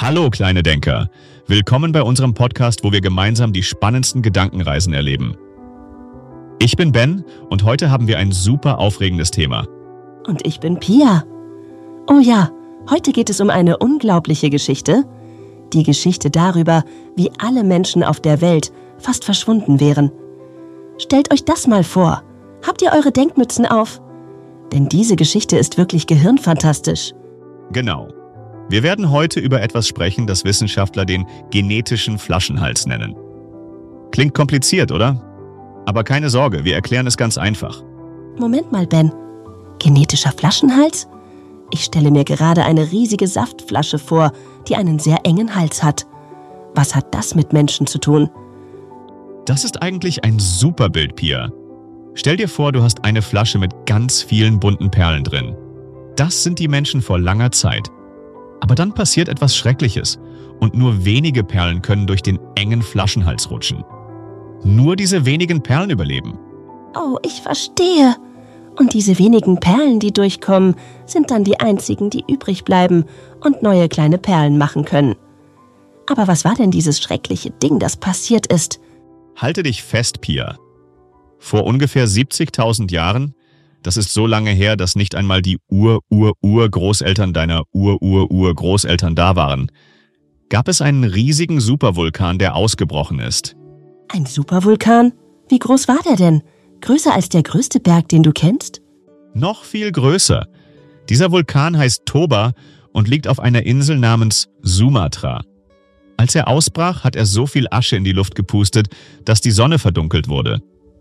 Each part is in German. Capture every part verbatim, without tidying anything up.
Hallo kleine Denker, willkommen bei unserem Podcast, wo wir gemeinsam die spannendsten Gedankenreisen erleben. Ich bin Ben und heute haben wir ein super aufregendes Thema. Und ich bin Pia. Oh ja, heute geht es um eine unglaubliche Geschichte. Die Geschichte darüber, wie alle Menschen auf der Welt fast verschwunden wären. Stellt euch das mal vor. Habt ihr eure Denkmützen auf? Denn diese Geschichte ist wirklich gehirnfantastisch. Genau. Wir werden heute über etwas sprechen, das Wissenschaftler den genetischen Flaschenhals nennen. Klingt kompliziert, oder? Aber keine Sorge, wir erklären es ganz einfach. Moment mal, Ben. Genetischer Flaschenhals? Ich stelle mir gerade eine riesige Saftflasche vor, die einen sehr engen Hals hat. Was hat das mit Menschen zu tun? Das ist eigentlich ein super Bild, Pia. Stell dir vor, du hast eine Flasche mit ganz vielen bunten Perlen drin. Das sind die Menschen vor langer Zeit. Aber dann passiert etwas Schreckliches und nur wenige Perlen können durch den engen Flaschenhals rutschen. Nur diese wenigen Perlen überleben. Oh, ich verstehe. Und diese wenigen Perlen, die durchkommen, sind dann die einzigen, die übrig bleiben und neue kleine Perlen machen können. Aber was war denn dieses schreckliche Ding, das passiert ist? Halte dich fest, Pia. Vor ungefähr siebzigtausend Jahren, das ist so lange her, dass nicht einmal die Ur-Ur-Ur-Großeltern deiner Ur-Ur-Ur-Großeltern da waren, gab es einen riesigen Supervulkan, der ausgebrochen ist. Ein Supervulkan? Wie groß war der denn? Größer als der größte Berg, den du kennst? Noch viel größer. Dieser Vulkan heißt Toba und liegt auf einer Insel namens Sumatra. Als er ausbrach, hat er so viel Asche in die Luft gepustet, dass die Sonne verdunkelt wurde.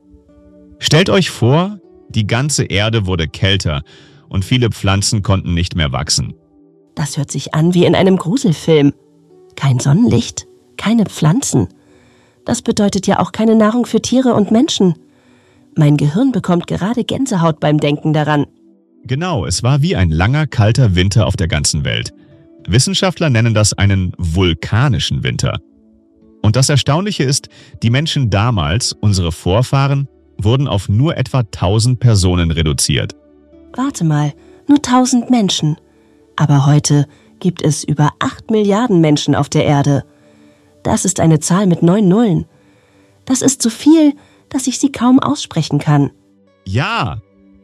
Stellt euch vor, die ganze Erde wurde kälter und viele Pflanzen konnten nicht mehr wachsen. Das hört sich an wie in einem Gruselfilm. Kein Sonnenlicht, keine Pflanzen. Das bedeutet ja auch keine Nahrung für Tiere und Menschen. Mein Gehirn bekommt gerade Gänsehaut beim Denken daran. Genau, es war wie ein langer, kalter Winter auf der ganzen Welt. Wissenschaftler nennen das einen vulkanischen Winter. Und das Erstaunliche ist, die Menschen damals, unsere Vorfahren, wurden auf nur etwa tausend Personen reduziert. Warte mal, nur tausend Menschen. Aber heute gibt es über acht Milliarden Menschen auf der Erde. Das ist eine Zahl mit neun Nullen. Das ist so viel, dass ich sie kaum aussprechen kann. Ja!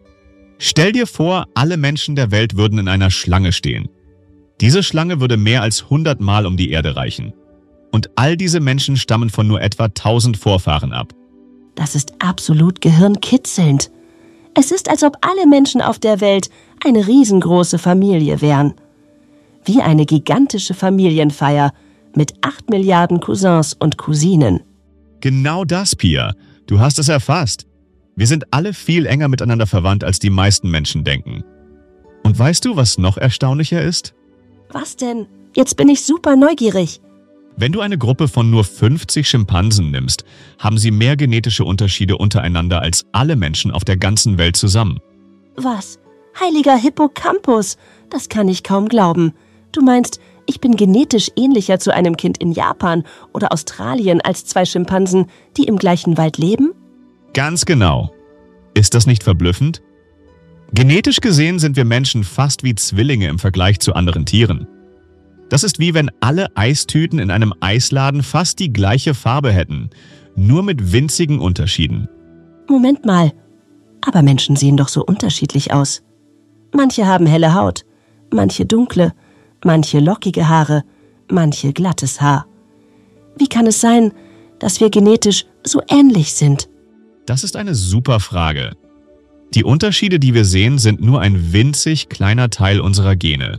Stell dir vor, alle Menschen der Welt würden in einer Schlange stehen. Diese Schlange würde mehr als hundert Mal um die Erde reichen. Und all diese Menschen stammen von nur etwa tausend Vorfahren ab. Das ist absolut gehirnkitzelnd. Es ist, als ob alle Menschen auf der Welt eine riesengroße Familie wären. Wie eine gigantische Familienfeier mit acht Milliarden Cousins und Cousinen. Genau das, Pia. Du hast es erfasst. Wir sind alle viel enger miteinander verwandt, als die meisten Menschen denken. Und weißt du, was noch erstaunlicher ist? Was denn? Jetzt bin ich super neugierig. Wenn du eine Gruppe von nur fünfzig Schimpansen nimmst, haben sie mehr genetische Unterschiede untereinander als alle Menschen auf der ganzen Welt zusammen. Was? Heiliger Hippocampus? Das kann ich kaum glauben. Du meinst, ich bin genetisch ähnlicher zu einem Kind in Japan oder Australien als zwei Schimpansen, die im gleichen Wald leben? Ganz genau. Ist das nicht verblüffend? Genetisch gesehen sind wir Menschen fast wie Zwillinge im Vergleich zu anderen Tieren. Das ist wie wenn alle Eistüten in einem Eisladen fast die gleiche Farbe hätten, nur mit winzigen Unterschieden. Moment mal, aber Menschen sehen doch so unterschiedlich aus. Manche haben helle Haut, manche dunkle, manche lockige Haare, manche glattes Haar. Wie kann es sein, dass wir genetisch so ähnlich sind? Das ist eine super Frage. Die Unterschiede, die wir sehen, sind nur ein winzig kleiner Teil unserer Gene.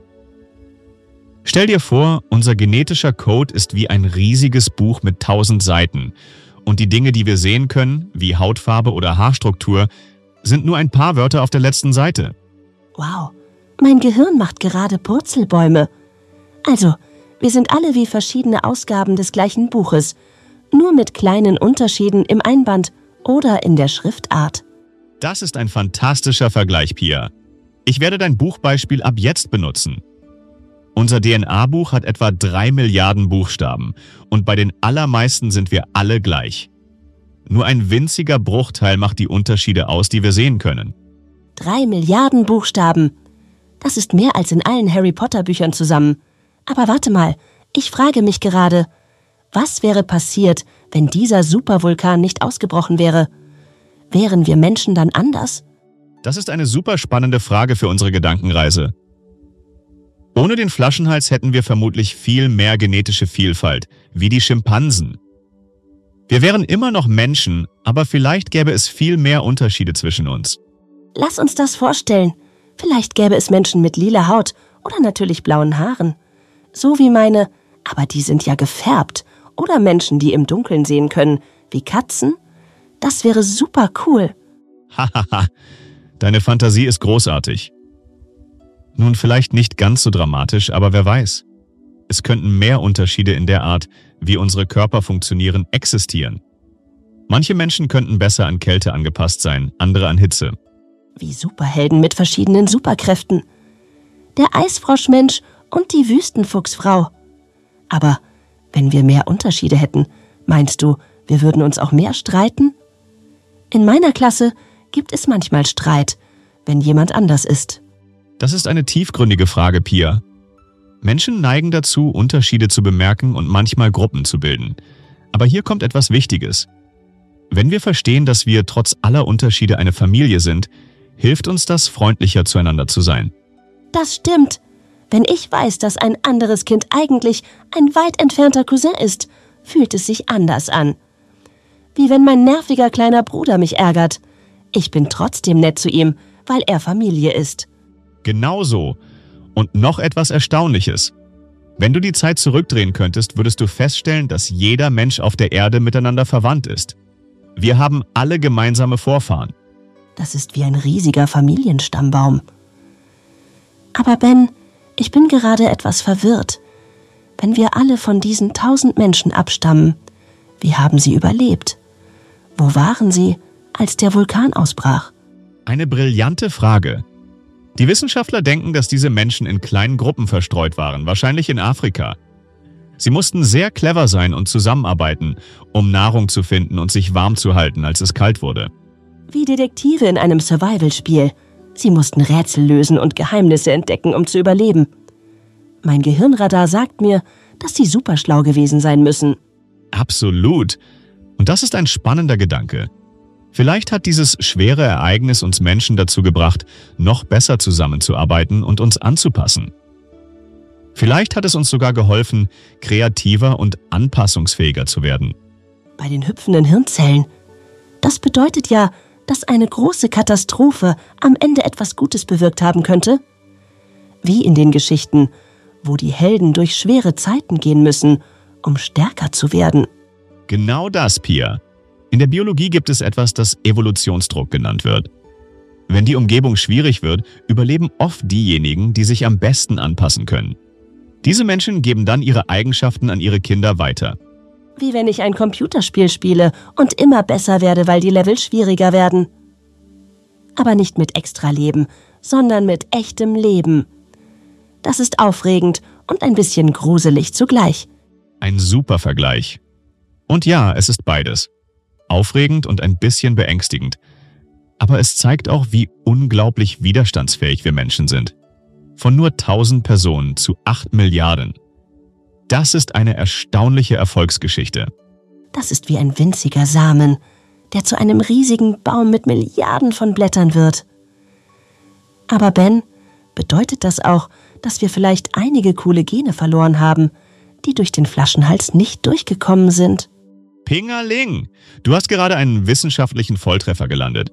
Stell dir vor, unser genetischer Code ist wie ein riesiges Buch mit tausend Seiten und die Dinge, die wir sehen können, wie Hautfarbe oder Haarstruktur, sind nur ein paar Wörter auf der letzten Seite. Wow, mein Gehirn macht gerade Purzelbäume. Also, wir sind alle wie verschiedene Ausgaben des gleichen Buches, nur mit kleinen Unterschieden im Einband oder in der Schriftart. Das ist ein fantastischer Vergleich, Pia. Ich werde dein Buchbeispiel ab jetzt benutzen. Unser D N A-Buch hat etwa drei Milliarden Buchstaben und bei den allermeisten sind wir alle gleich. Nur ein winziger Bruchteil macht die Unterschiede aus, die wir sehen können. Drei Milliarden Buchstaben. Das ist mehr als in allen Harry-Potter-Büchern zusammen. Aber warte mal, Ich frage mich gerade, was wäre passiert, wenn dieser Supervulkan nicht ausgebrochen wäre? Wären wir Menschen dann anders? Das ist eine super spannende Frage für unsere Gedankenreise. Ohne den Flaschenhals hätten wir vermutlich viel mehr genetische Vielfalt, wie die Schimpansen. Wir wären immer noch Menschen, aber vielleicht gäbe es viel mehr Unterschiede zwischen uns. Lass uns das vorstellen. Vielleicht gäbe es Menschen mit lila Haut oder natürlich blauen Haaren. So wie meine, aber die sind ja gefärbt. Oder Menschen, die im Dunkeln sehen können, wie Katzen. Das wäre super cool. Hahaha, deine Fantasie ist großartig. Nun, vielleicht nicht ganz so dramatisch, aber wer weiß. Es könnten mehr Unterschiede in der Art, wie unsere Körper funktionieren, existieren. Manche Menschen könnten besser an Kälte angepasst sein, andere an Hitze. Wie Superhelden mit verschiedenen Superkräften. Der Eisfroschmensch und die Wüstenfuchsfrau. Aber wenn wir mehr Unterschiede hätten, meinst du, wir würden uns auch mehr streiten? In meiner Klasse gibt es manchmal Streit, wenn jemand anders ist. Das ist eine tiefgründige Frage, Pia. Menschen neigen dazu, Unterschiede zu bemerken und manchmal Gruppen zu bilden. Aber hier kommt etwas Wichtiges. Wenn wir verstehen, dass wir trotz aller Unterschiede eine Familie sind, hilft uns das, freundlicher zueinander zu sein. Das stimmt. Wenn ich weiß, dass ein anderes Kind eigentlich ein weit entfernter Cousin ist, fühlt es sich anders an. Wie wenn mein nerviger kleiner Bruder mich ärgert. Ich bin trotzdem nett zu ihm, weil er Familie ist. Genau so. Und noch etwas Erstaunliches. Wenn du die Zeit zurückdrehen könntest, würdest du feststellen, dass jeder Mensch auf der Erde miteinander verwandt ist. Wir haben alle gemeinsame Vorfahren. Das ist wie ein riesiger Familienstammbaum. Aber Ben, ich bin gerade etwas verwirrt. Wenn wir alle von diesen tausend Menschen abstammen, wie haben sie überlebt? Wo waren sie, als der Vulkan ausbrach? Eine brillante Frage. Die Wissenschaftler denken, dass diese Menschen in kleinen Gruppen verstreut waren, wahrscheinlich in Afrika. Sie mussten sehr clever sein und zusammenarbeiten, um Nahrung zu finden und sich warm zu halten, als es kalt wurde. Wie Detektive in einem Survival-Spiel. Sie mussten Rätsel lösen und Geheimnisse entdecken, um zu überleben. Mein Gehirnradar sagt mir, dass sie super schlau gewesen sein müssen. Absolut. Und das ist ein spannender Gedanke. Vielleicht hat dieses schwere Ereignis uns Menschen dazu gebracht, noch besser zusammenzuarbeiten und uns anzupassen. Vielleicht hat es uns sogar geholfen, kreativer und anpassungsfähiger zu werden. Bei den hüpfenden Hirnzellen. Das bedeutet ja, dass eine große Katastrophe am Ende etwas Gutes bewirkt haben könnte. Wie in den Geschichten, wo die Helden durch schwere Zeiten gehen müssen, um stärker zu werden. Genau das, Pia. In der Biologie gibt es etwas, das Evolutionsdruck genannt wird. Wenn die Umgebung schwierig wird, überleben oft diejenigen, die sich am besten anpassen können. Diese Menschen geben dann ihre Eigenschaften an ihre Kinder weiter. Wie wenn ich ein Computerspiel spiele und immer besser werde, weil die Level schwieriger werden. Aber nicht mit Extraleben, sondern mit echtem Leben. Das ist aufregend und ein bisschen gruselig zugleich. Ein super Vergleich. Und ja, es ist beides. Aufregend und ein bisschen beängstigend. Aber es zeigt auch, wie unglaublich widerstandsfähig wir Menschen sind. Von nur tausend Personen zu acht Milliarden. Das ist eine erstaunliche Erfolgsgeschichte. Das ist wie ein winziger Samen, der zu einem riesigen Baum mit Milliarden von Blättern wird. Aber Ben, bedeutet das auch, dass wir vielleicht einige coole Gene verloren haben, die durch den Flaschenhals nicht durchgekommen sind? Pingerling! Du hast gerade einen wissenschaftlichen Volltreffer gelandet.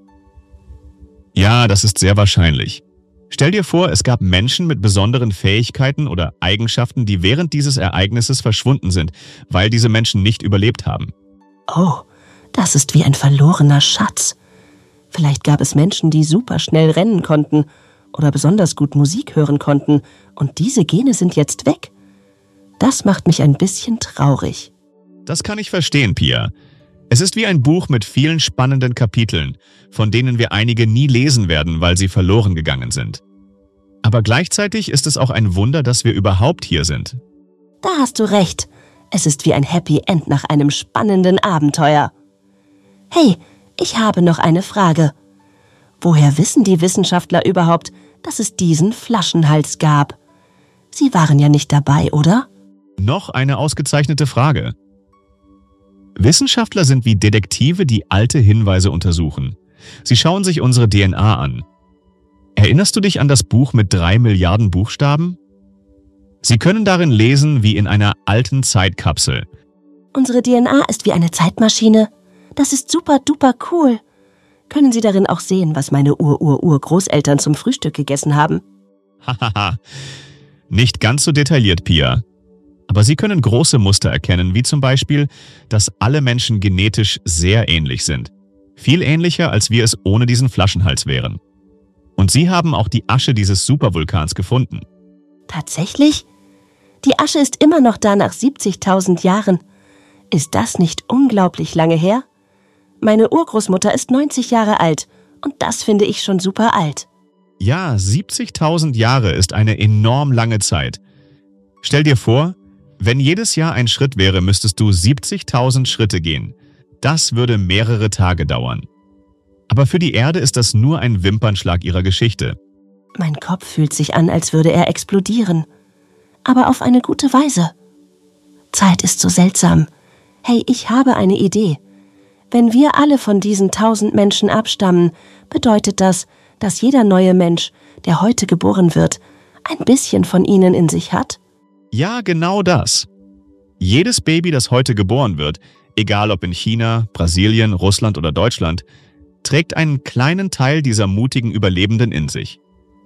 Ja, das ist sehr wahrscheinlich. Stell dir vor, es gab Menschen mit besonderen Fähigkeiten oder Eigenschaften, die während dieses Ereignisses verschwunden sind, weil diese Menschen nicht überlebt haben. Oh, das ist wie ein verlorener Schatz. Vielleicht gab es Menschen, die super schnell rennen konnten oder besonders gut Musik hören konnten, und diese Gene sind jetzt weg. Das macht mich ein bisschen traurig. Das kann ich verstehen, Pia. Es ist wie ein Buch mit vielen spannenden Kapiteln, von denen wir einige nie lesen werden, weil sie verloren gegangen sind. Aber gleichzeitig ist es auch ein Wunder, dass wir überhaupt hier sind. Da hast du recht. Es ist wie ein Happy End nach einem spannenden Abenteuer. Hey, ich habe noch eine Frage. Woher wissen die Wissenschaftler überhaupt, dass es diesen Flaschenhals gab? Sie waren ja nicht dabei, oder? Noch eine ausgezeichnete Frage. Wissenschaftler sind wie Detektive, die alte Hinweise untersuchen. Sie schauen sich unsere D N A an. Erinnerst du dich an das Buch mit drei Milliarden Buchstaben? Sie können darin lesen wie in einer alten Zeitkapsel. Unsere D N A ist wie eine Zeitmaschine. Das ist super duper cool. Können Sie darin auch sehen, was meine Ur-Ur-Ur-Großeltern zum Frühstück gegessen haben? Hahaha. Nicht ganz so detailliert, Pia. Aber Sie können große Muster erkennen, wie zum Beispiel, dass alle Menschen genetisch sehr ähnlich sind. Viel ähnlicher, als wir es ohne diesen Flaschenhals wären. Und Sie haben auch die Asche dieses Supervulkans gefunden. Tatsächlich? Die Asche ist immer noch da nach siebzigtausend Jahren. Ist das nicht unglaublich lange her? Meine Urgroßmutter ist neunzig Jahre alt und das finde ich schon super alt. Ja, siebzigtausend Jahre ist eine enorm lange Zeit. Stell dir vor, wenn jedes Jahr ein Schritt wäre, müsstest du siebzigtausend Schritte gehen. Das würde mehrere Tage dauern. Aber für die Erde ist das nur ein Wimpernschlag ihrer Geschichte. Mein Kopf fühlt sich an, als würde er explodieren. Aber auf eine gute Weise. Zeit ist so seltsam. Hey, ich habe eine Idee. Wenn wir alle von diesen tausend Menschen abstammen, bedeutet das, dass jeder neue Mensch, der heute geboren wird, ein bisschen von ihnen in sich hat? Ja, genau das. Jedes Baby, das heute geboren wird, egal ob in China, Brasilien, Russland oder Deutschland, trägt einen kleinen Teil dieser mutigen Überlebenden in sich.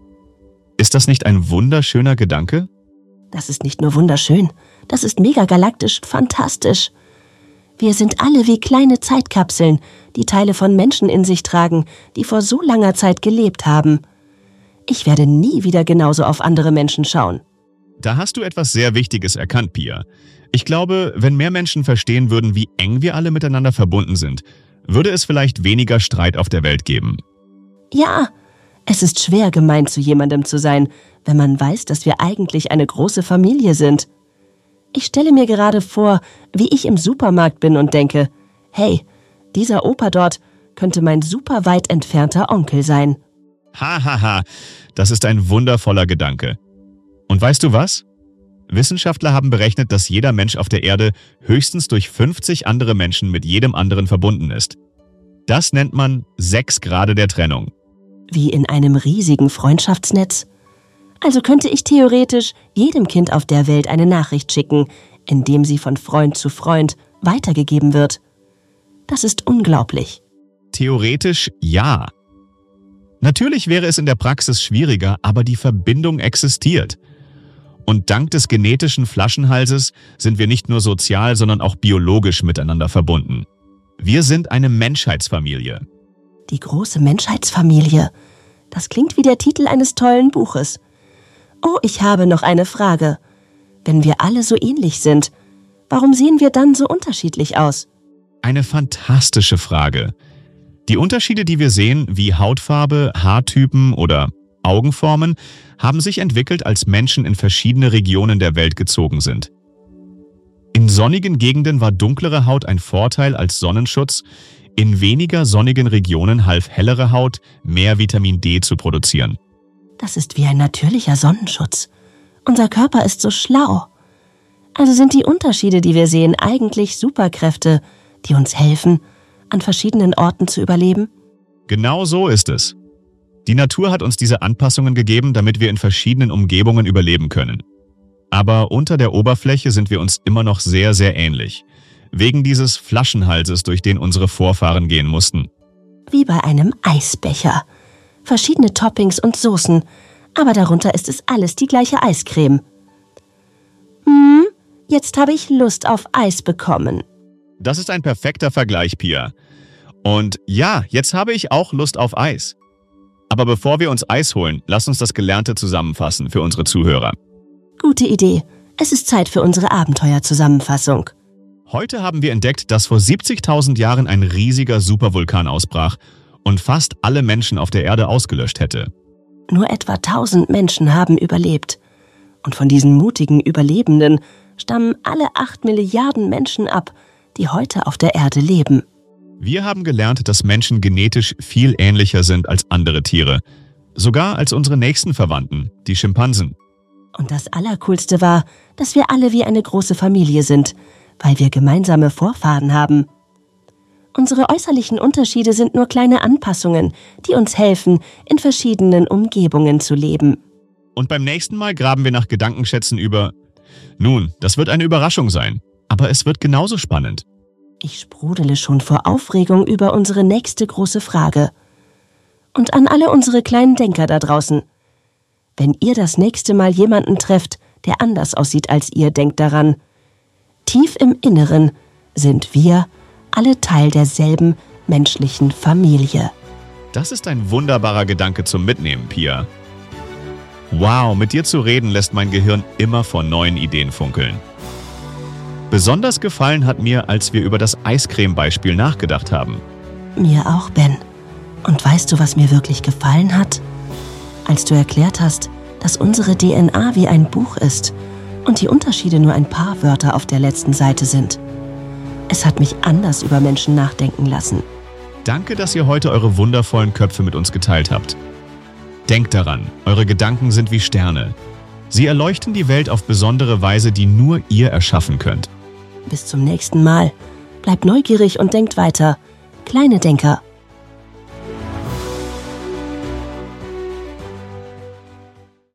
Ist das nicht ein wunderschöner Gedanke? Das ist nicht nur wunderschön, das ist megagalaktisch fantastisch. Wir sind alle wie kleine Zeitkapseln, die Teile von Menschen in sich tragen, die vor so langer Zeit gelebt haben. Ich werde nie wieder genauso auf andere Menschen schauen. Da hast du etwas sehr Wichtiges erkannt, Pia. Ich glaube, wenn mehr Menschen verstehen würden, wie eng wir alle miteinander verbunden sind, würde es vielleicht weniger Streit auf der Welt geben. Ja, es ist schwer, gemein zu jemandem zu sein, wenn man weiß, dass wir eigentlich eine große Familie sind. Ich stelle mir gerade vor, wie ich im Supermarkt bin und denke, hey, dieser Opa dort könnte mein super weit entfernter Onkel sein. Hahaha, ha, ha. Das ist ein wundervoller Gedanke. Und weißt du was? Wissenschaftler haben berechnet, dass jeder Mensch auf der Erde höchstens durch fünfzig andere Menschen mit jedem anderen verbunden ist. Das nennt man sechs Grade der Trennung. Wie in einem riesigen Freundschaftsnetz? Also könnte ich theoretisch jedem Kind auf der Welt eine Nachricht schicken, indem sie von Freund zu Freund weitergegeben wird. Das ist unglaublich. Theoretisch ja. Natürlich wäre es in der Praxis schwieriger, aber die Verbindung existiert. Und dank des genetischen Flaschenhalses sind wir nicht nur sozial, sondern auch biologisch miteinander verbunden. Wir sind eine Menschheitsfamilie. Die große Menschheitsfamilie. Das klingt wie der Titel eines tollen Buches. Oh, ich habe noch eine Frage. Wenn wir alle so ähnlich sind, warum sehen wir dann so unterschiedlich aus? Eine fantastische Frage. Die Unterschiede, die wir sehen, wie Hautfarbe, Haartypen oder Augenformen, haben sich entwickelt, als Menschen in verschiedene Regionen der Welt gezogen sind. In sonnigen Gegenden war dunklere Haut ein Vorteil als Sonnenschutz, in weniger sonnigen Regionen half hellere Haut, mehr Vitamin D zu produzieren. Das ist wie ein natürlicher Sonnenschutz. Unser Körper ist so schlau. Also sind die Unterschiede, die wir sehen, eigentlich Superkräfte, die uns helfen, an verschiedenen Orten zu überleben? Genau so ist es. Die Natur hat uns diese Anpassungen gegeben, damit wir in verschiedenen Umgebungen überleben können. Aber unter der Oberfläche sind wir uns immer noch sehr, sehr ähnlich. Wegen dieses Flaschenhalses, durch den unsere Vorfahren gehen mussten. Wie bei einem Eisbecher. Verschiedene Toppings und Soßen, aber darunter ist es alles die gleiche Eiscreme. Hm, jetzt habe ich Lust auf Eis bekommen. Das ist ein perfekter Vergleich, Pia. Und ja, jetzt habe ich auch Lust auf Eis. Aber bevor wir uns Eis holen, lass uns das Gelernte zusammenfassen für unsere Zuhörer. Gute Idee. Es ist Zeit für unsere Abenteuerzusammenfassung. Heute haben wir entdeckt, dass vor siebzigtausend Jahren ein riesiger Supervulkan ausbrach und fast alle Menschen auf der Erde ausgelöscht hätte. Nur etwa tausend Menschen haben überlebt. Und von diesen mutigen Überlebenden stammen alle acht Milliarden Menschen ab, die heute auf der Erde leben. Wir haben gelernt, dass Menschen genetisch viel ähnlicher sind als andere Tiere. Sogar als unsere nächsten Verwandten, die Schimpansen. Und das Allercoolste war, dass wir alle wie eine große Familie sind, weil wir gemeinsame Vorfahren haben. Unsere äußerlichen Unterschiede sind nur kleine Anpassungen, die uns helfen, in verschiedenen Umgebungen zu leben. Und beim nächsten Mal graben wir nach Gedankenschätzen über... Nun, das wird eine Überraschung sein, aber es wird genauso spannend. Ich sprudele schon vor Aufregung über unsere nächste große Frage. Und an alle unsere kleinen Denker da draußen. Wenn ihr das nächste Mal jemanden trefft, der anders aussieht als ihr, denkt daran. Tief im Inneren sind wir alle Teil derselben menschlichen Familie. Das ist ein wunderbarer Gedanke zum Mitnehmen, Pia. Wow, mit dir zu reden lässt mein Gehirn immer vor neuen Ideen funkeln. Besonders gefallen hat mir, als wir über das Eiscreme-Beispiel nachgedacht haben. Mir auch, Ben. Und weißt du, was mir wirklich gefallen hat? Als du erklärt hast, dass unsere D N A wie ein Buch ist und die Unterschiede nur ein paar Wörter auf der letzten Seite sind. Es hat mich anders über Menschen nachdenken lassen. Danke, dass ihr heute eure wundervollen Köpfe mit uns geteilt habt. Denkt daran, eure Gedanken sind wie Sterne. Sie erleuchten die Welt auf besondere Weise, die nur ihr erschaffen könnt. Bis zum nächsten Mal. Bleibt neugierig und denkt weiter. Kleine Denker.